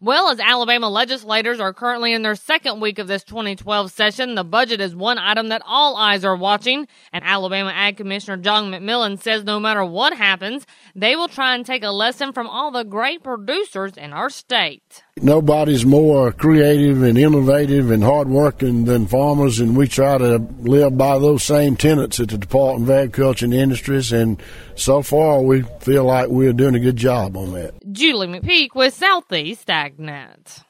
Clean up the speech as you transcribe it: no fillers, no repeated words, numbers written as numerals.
Well, as Alabama legislators are currently in their second week of this 2012 session, the budget is one item that all eyes are watching. And Alabama Ag Commissioner John McMillan says no matter what happens, they will try and take a lesson from all the great producers in our state. Nobody's more creative and innovative and hardworking than farmers, and we try to live by those same tenets at the Department of Agriculture and Industries, and so far we feel like we're doing a good job on that. Julie McPeak with Southeast AgNet.